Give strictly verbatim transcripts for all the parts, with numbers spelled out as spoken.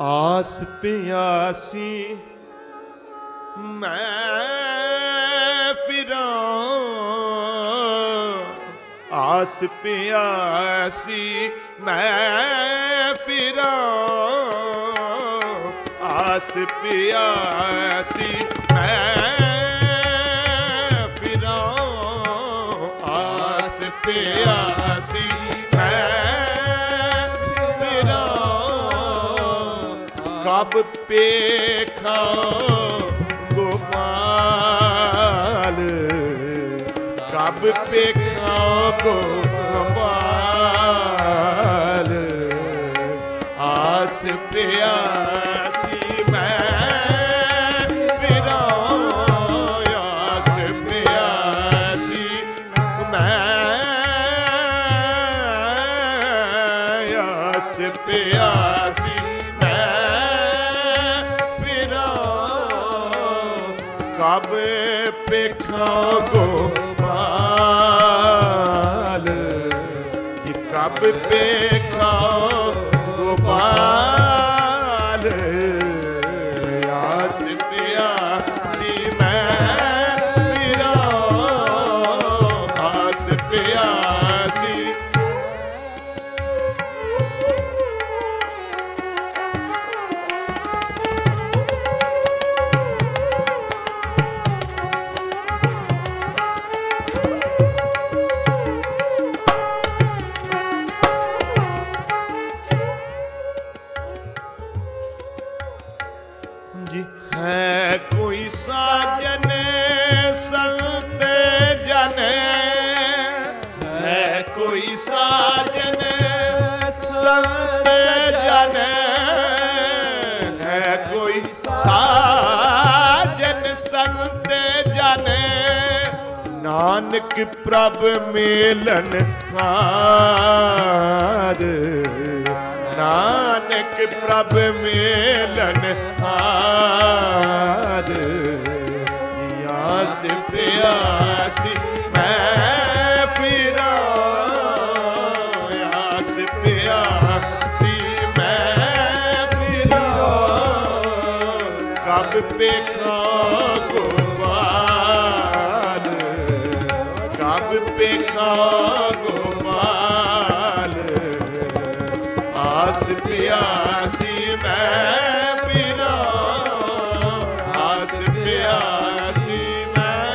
ਆਸ ਪਿਆਸੀ ਮੈਂ ਫਿਰਾਂ, ਆਸ ਪਿਆਸੀ ਮੈਂ ਫਿਰਾਂ, ਆਸ ਪਿਆਸੀ ਮੈਂ ਫਿਰਾਂ, ਆਸ ਪਿਆਸੀ ਮੈਂ ਫਿਰਾਂ, ਕਬ ਪੇਖਾ ਗੋਪਾਲ, ਕਬ ਪੇਖਾ ਗੋਪਾਲ, ਆਸ ਪਿਆਸੀ ਮੈਂ ਫਿਰਾਂ, ਆਸ ਪਿਆਸੀ ਮੈਂ, ਆਸ ਪਿਆਸੀ ਕਬ ਪੇਖਾ ਗੋਪਾਲ, ਜੀ ਕਬ ਪੇਖਾ ਗੋਪਾਲ, ਆਸ ਪਿਆਸੀ ਮੈਂ ਫਿਰਾਂ, ਆਸ ਪਿਆਸੀ ਹੈ ਕੋਈ ਸਾਜਨ ਸੰਤ ਜਨ, ਹੈ ਕੋਈ ਸਾਜਨ ਸੰਤ ਜਨ, ਹੈ ਕੋਈ ਸਾਜਨ ਸੰਤ ਜਨ, ਨਾਨਕ ਪ੍ਰਭ ਮੇਲਨ ਹਾਰ, ਨਾਨਕ ਪ੍ਰਭ ਮੇਲਨ ਹਾਰ, ਆਸ ਪਿਆਸੀ ਮੈਂ ਫਿਰਾਂ, ਆਸ ਪਿਆਸੀ ਮੈਂ ਫਿਰਾਂ, ਕਬ ਪੇਖਾ ਗੋਪਾਲ, ਕਬ ਪੇਖਾ ਗੋਪਾਲ, ਆਸ ਪਿਆਸੀ ਮੈਂ ਫਿਰਾਂ, ਆਸ ਪਿਆਸੀ ਮੈਂ।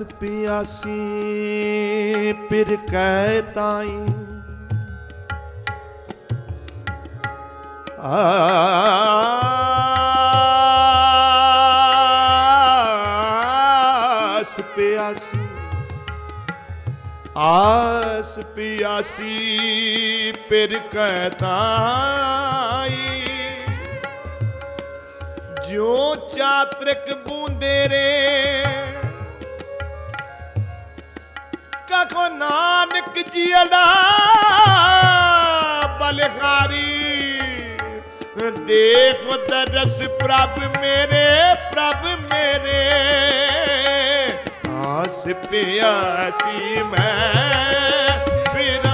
पियासी पिर कहताई आस पियासी आस पियासी पिर कहताई जो चात्रक बूंदे रे कखो नानक जियड़ा बलकारी देखो दरस प्रभ मेरे प्रभ मेरे आस पियासी मैं फिरा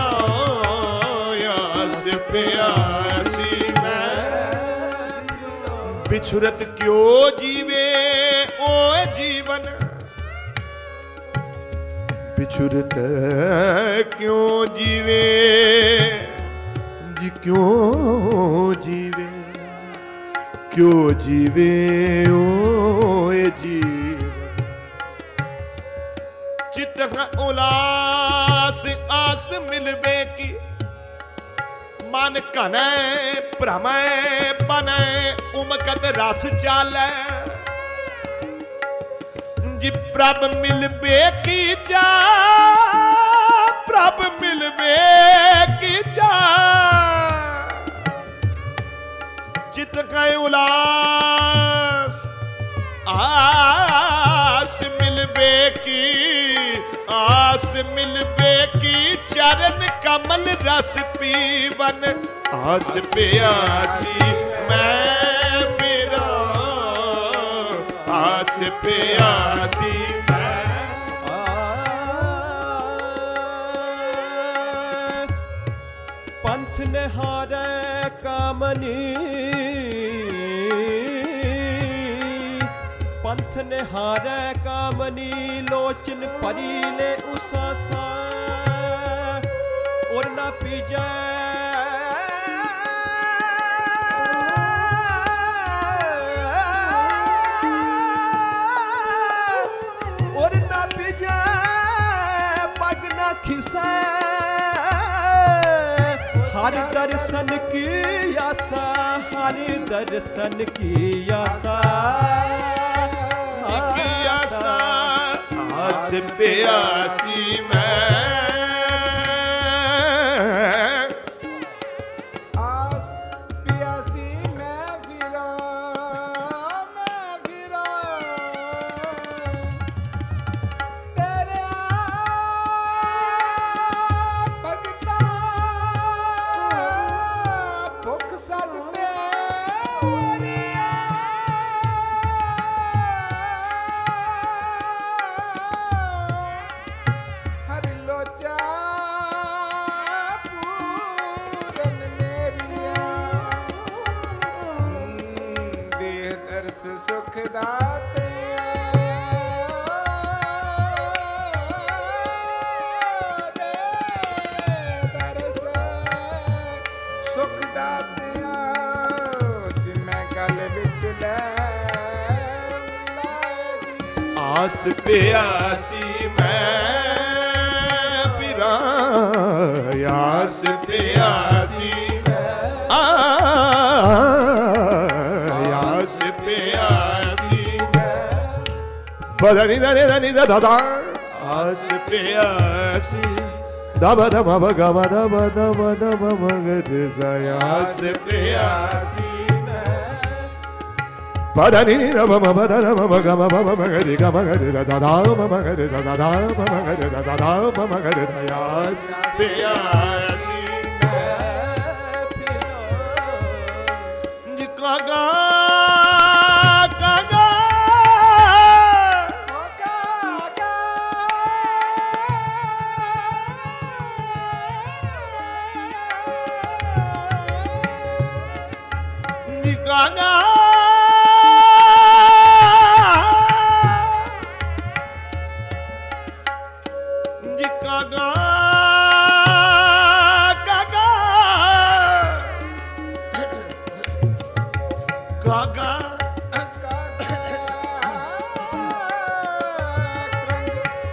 आस पियासी मैं बिछुरत क्यों जीवे ओ जीवन बिछुरत क्यों जीवे जी क्यों जीवे क्यों जीवे ओ जीवन चित उलास आस मिलबे की मन कने भ्रमय बने उमकत रस चाले जी प्रभ मिलबे की जा प्रभ मिलबे की जा चित का उलास आस मिलबे की आस मिलबे की चरण कमल रस पीवन आस पियासी मैं फिरा आस पियासी मैं पंथ निहारे कामनी पंथ निहारे कामनी लोचन परीले उसासा और न पीजे और न पीजे पग न खिसे हर दर्शन की आशा हर दर्शन की आशा की आशा आस पियासी मैं आस पियासी मैं फिरा मैं फिरा तेरे भगता भुख सदते सुख दाते दरस सुख दाते जिम्मे गल बिच ले आस पियासी मैं फिरा आस पियासी आस पियासी बदनी दनी दनी दादा आस पियासी दब दब गम दब दब दब मगर आस पियासी पदनी रब मद रब गम मगर गम मगर दादा मगर दादा मगर दादा मगर आस पियासी कागा कागा कागा जी कागा कागा कागा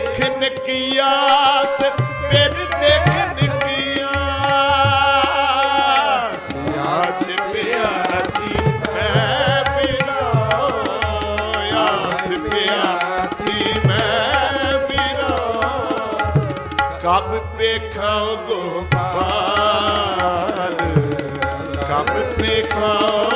देखने की आस, फिर देखने की आस, आस प्यासी मैं बिना, आस प्यासी मैं बिना, कब देखा गोपाल, कब देखा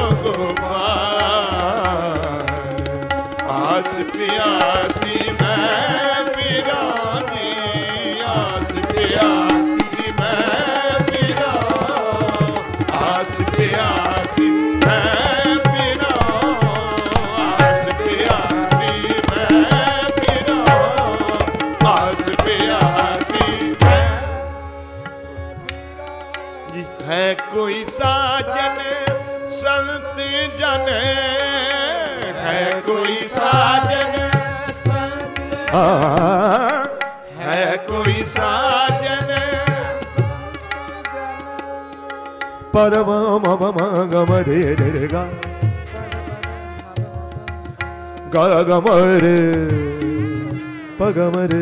गोपाल, आस प्यासी मैं बिरानी, आस प्यासी मैं बिरा, आस प्यासी मैं बिरा, आस प्यासी मैं बिरा, आस प्यासी मैं जी। है कोई साजन संत जन, है कोई साजन संत, है कोई साजन परम मम गम रे रे गा गा गम रे पगम रे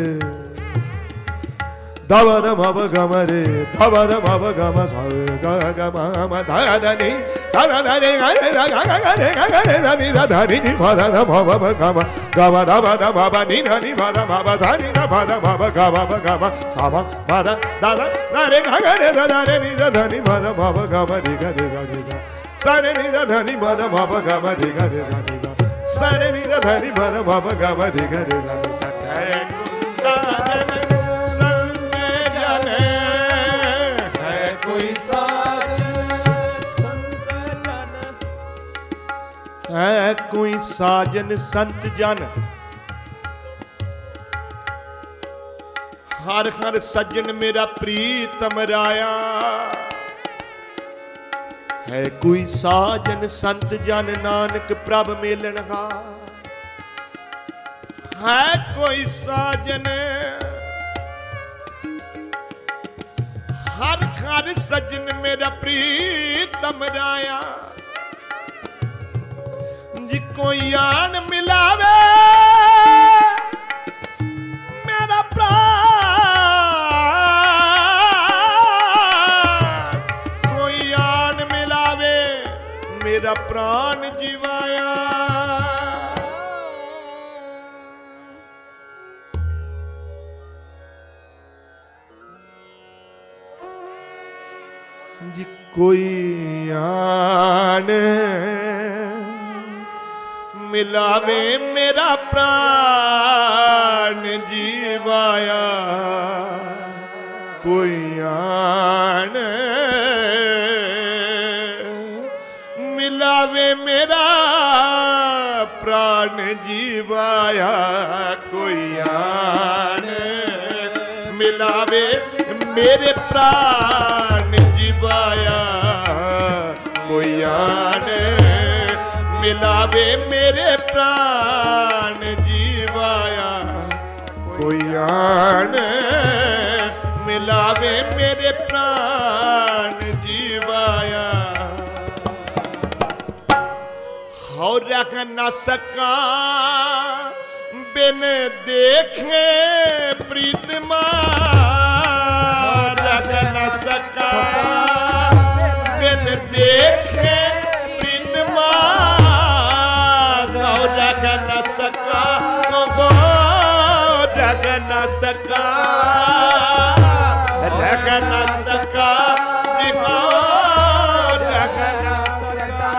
धव धम गम रे धव धम गम सा गा ग म म ध ध नि ध ध ध रे ग रे ग ग ग रे ग ग रे ध नि ध ध नि नि भ ध ध म भ ग म ग म ध भ ध म भ नि ध नि भ ध म भ ध नि ध भ ध म भ ग म भ ग म सा भ भ ध ध ध ध रे ग ग रे ध ध रे नि ध ध नि भ ध म भ ग म रे ग रे ग रे सा सा रे नि ध ध नि भ ध म भ ग म रे ग रे ग रे सा सा रे नि ध ध नि भ ध म भ ग म रे ग रे ग रे सा है साजन संत जन, है कोई साजन संत जन, है कोई साजन संत जन, हर हर सज्जन मेरा प्रीतम राया, है कोई साजन संत जन नानक प्रभ मेलन हार, है कोई साजन हर हर सज्जन मेरा प्रीतम राया, जी कोई आन मिलावे मेरा प्राण, कोई आन मिलावे मेरा प्राण जीवाया, जी कोई आन मिलावे मेरा प्राण जीवाया, कोई आन मिलावे मेरा प्राण जीवाया, कोई आन मिलावे मेरे प्राण जीवाया, कोई आन मिलावे मेरे प्राण जीवाया, कोई आन मिलावे मेरे प्राण जीवाया, हो रख न सका बिन देखे प्रीतमा, रख न सका बिन देखे प्रीतमा, रख न सका रख न सका रख न सका रख न सका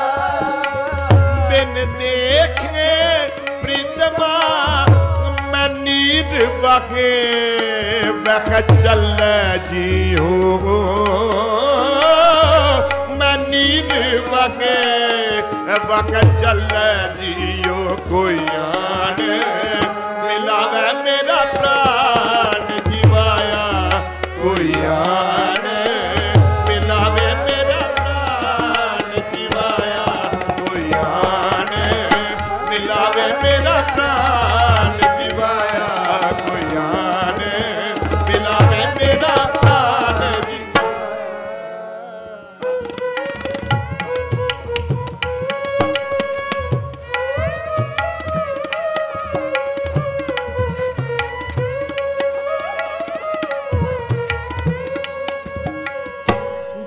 बिन देखे प्रीतमा, मैं नींद वाके वह चल जी हो, मैं नींद वाके वह चल जियो, कोई आन मिलावे मेरा प्राण जीवाया, कोई आन मिलावे मेरा प्राण जीवाया, कोई आन मिलावे मेरा प्राण जीवाया, कोई आन मिलावे मेरा प्राण जीवाया।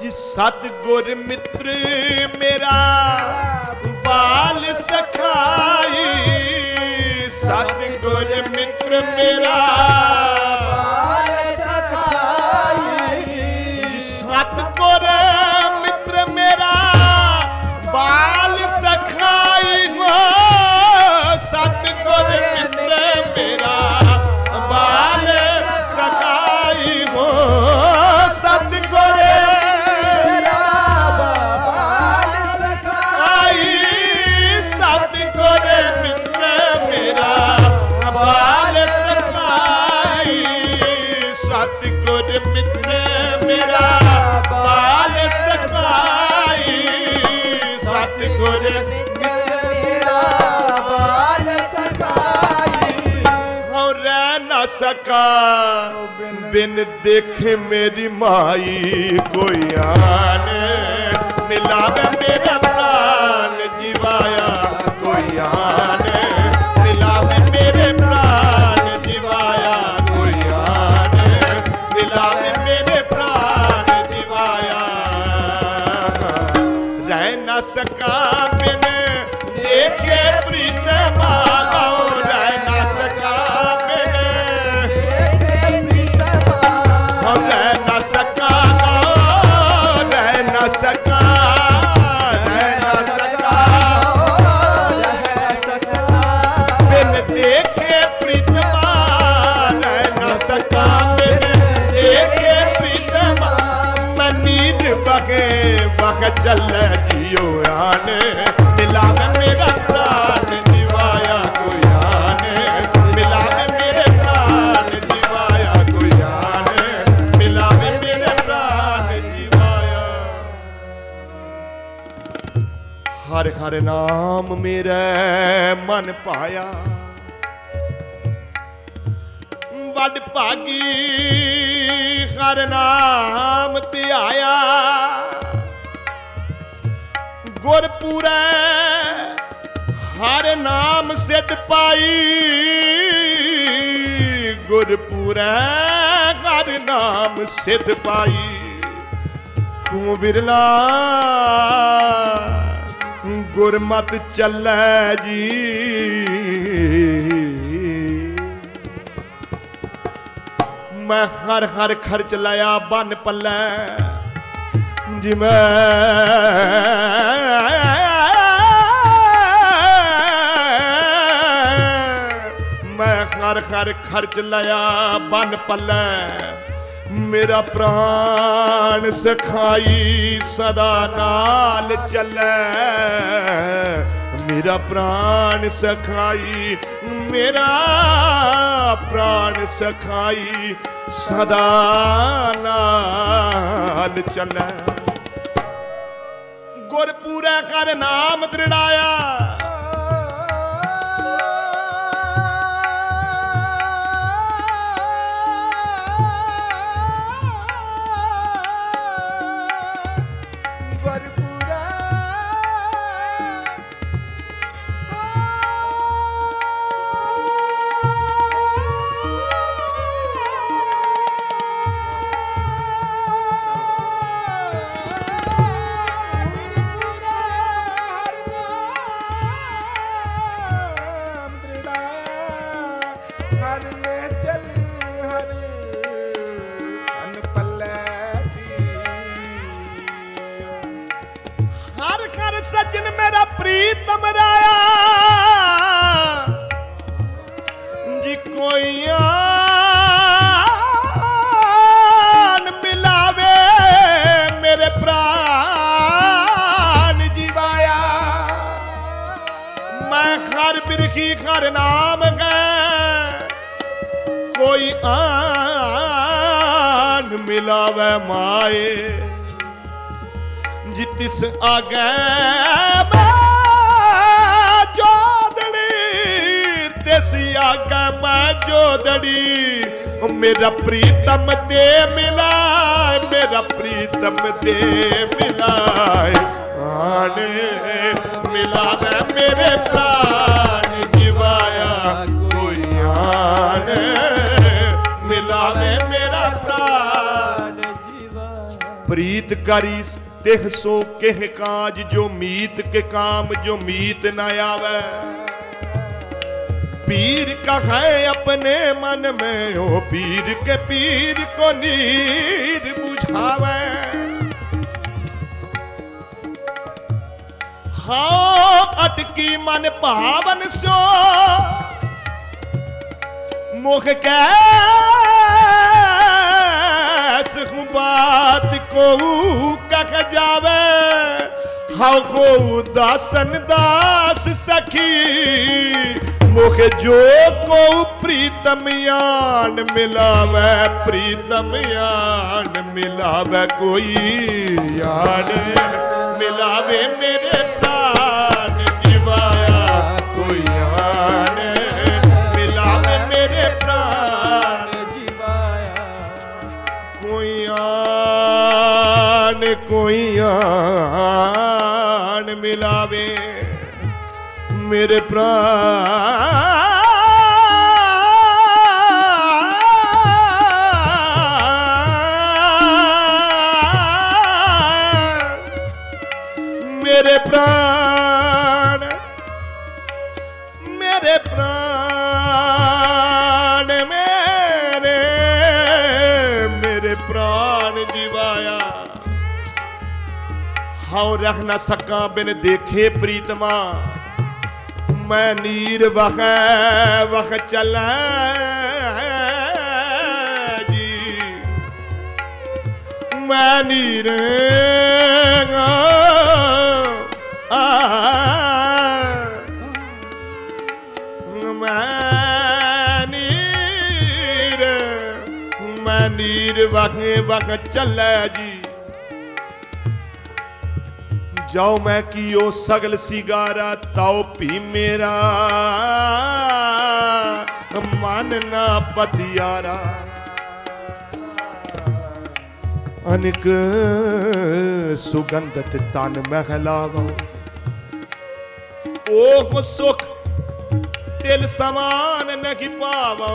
जी सतगुर मित्र मेरा बाल सखाई, सतगुर मित्र मेरा बाल सखाई, सतगुर मित्र मेरा बाल सखाई हो, सतगुर मित्र मेरा बाल सखाई हो, सतगुर मेरा बाल सखाई, सतगुर मित्र मेरा बाल सखाई, सतगुर मित्र मेरा बाल सखाई, सतगुर मित्र मेरा बाल सखाई, और रह न सका बिन देखे मेरी माई, कोई आन मिलावे मेरा प्राण जीवाया, कोई आन मिलावे मेरे प्राण जीवाया, कोई आन मिलावे मेरे प्राण जीवाया, रह न सका बिन देखे प्रीतमा, रह न सका बिन देखे प्रीतमा, रह न सका, रह न सका, रह न सका, रह सका बिन देखे प्रीतमा, रह न सका बिन देखे प्रीतमा, मैं नींद बगे बग चल जियो आने, मिलावे मेरा प्राण जीवाया, कोई आने मिलावे मेरे प्राण जीवाया, कोई आने मिलावे मेरे प्राण जीवाया, हर हर नाम मेरे मन पाया, वड भागी हर नाम ते आया, गुरपुरै हर नाम सिद्ध पाई, गुरपुरै हर नाम सिद्ध पाई, तू बिरला गुरमत चलै जी, मैं हर हर खर्च लाया बन पल्लै जी, मैं मैं हर हर खर्च लाया बन पल्लै, मेरा प्राण सखाई सदा नाल चलै, मेरा प्राण सखाई, मेरा प्राण सखाई सदा नाल चलै, गुरपुरै कर नाम दृढ़ाया, सज्जन मेरा प्रीतम राया जी, कोई आन मिलावे मेरे प्राण जीवाया, मैं हर बिरखी हर नाम गए, कोई आन मिलावे माए, जितिस आगे मैं जोदड़ी, तिस आगे मैं जोदड़ी, मेरा प्रीतम दे मिलाए, मेरा प्रीतम दे मिलाए, आने मिलावे मेरे प्राण जीवाया, कोई आने मिलावे मेरा प्राण जीवाया, प्रीत करी तिह सो केह काज, जो मीत के काम जो मीत न आवे। पीर कहे अपने मन में, ओ पीर के पीर को नीर बुझावे। हाँ अटकी मन पावन सो, मुख कैस बात को कख जावे। हाँ को दासन दास सखी, मुख जो को प्रीतम यान मिलावे। प्रीतम यान मिलावे, कोई यान मिलावे मेरे प्राण जीवाया। कोई यान मिलावे मेरे प्राण जीवाया। कोई यान कोई यान मिलावे मेरे प्राण। मेरे प्राण मेरे प्राण मेरे मेरे प्राण जीवाया। हाँ रह न सका बिन देखे प्रीतमा, मैं नीर वह वह चला जी। मैं नीर मैं नीर मैं नीर वह वह चला जी। जाओ मैं कियो सगल सिगारा, ताओ पी मेरा मन ना पतियारा। अनिक सुगंधत तन महलावा, ओह सुख तिल समान नहीं पावा।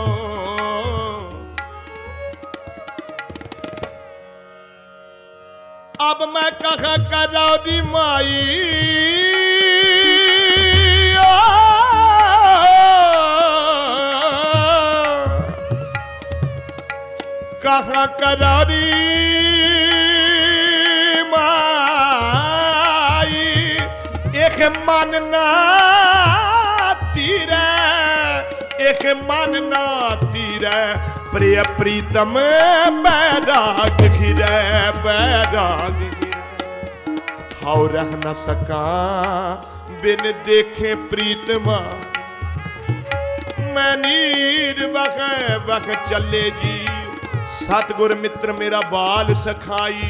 अब मैं कहा करौरी माई, कहा करौरी माई। एक मन ना तीरे एक मन ना तीरे, प्रिय प्रीतम बैराग घिरे बैराग घिरे। हाउ रह न सका बिन देखे प्रीतमा, मैं नीर वख वख चले जी। सतगुर मित्र मेरा बाल सखाई,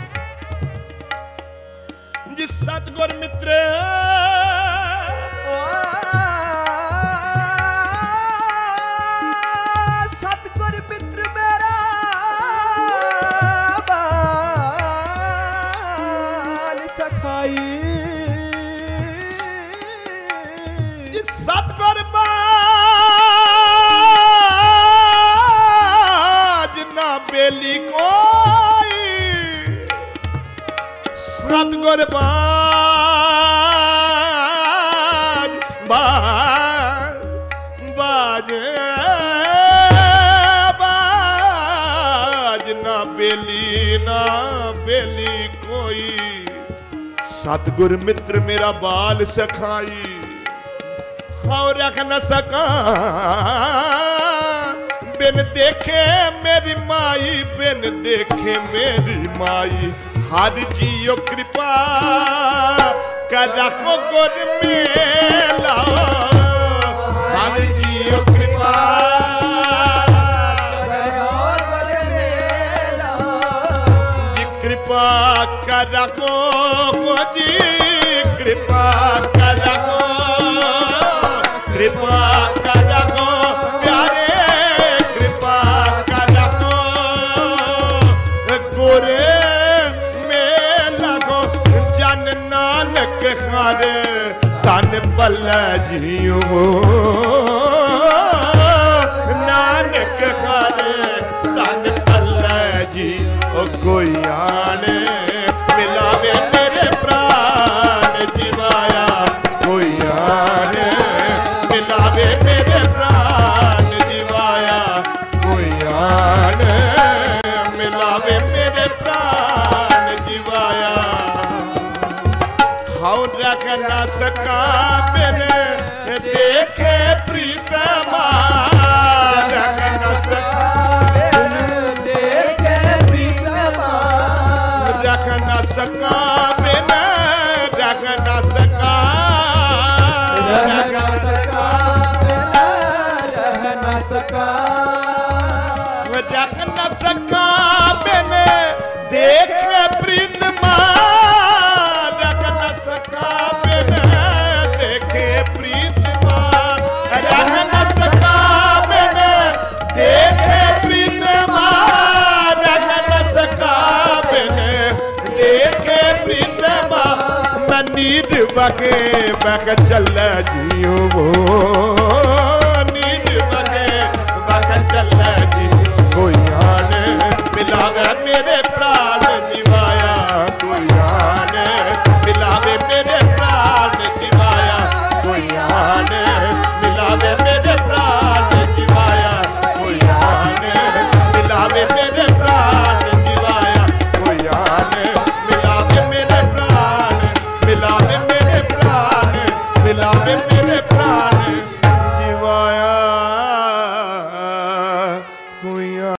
जिस सतगुर मित्र सतगुर मित्र मेरा बाल सखाई। जिस सतगुर बेली कोई, सतगुर बाज बाज बाज बाज ना बेली ना बेली कोई। सतगुर मित्र मेरा बाल सखाई, हाँ रख न सका बिन देखे मेरी माई, बिन देखे मेरी माई। हर जियो कृपा कर रखो गुर मेला, हर जियो कृपा करो गुर मेला। जी कृपा कर रखो जी, कृपा कर रखो, कृपा कर रखो प्यारे, खारे तन पल जियो। नानक खारे तन पल जी, ओ कोई आने वे मेरे प्राण जीवाया हाउ रख न सका मैंने देखे प्रीतमा रख न सका देखे प्रीतमा रख न सका मैंने रख न सका रह न सका रह न सका रख न सका मैंने देखे प्रीतमा रख न सका मैंने देखे प्रीतमा रख न सका मैंने देखे प्रीतमा रख न सका मैंने देखे प्रीतमा मैं नींद बके बक चल जियो वो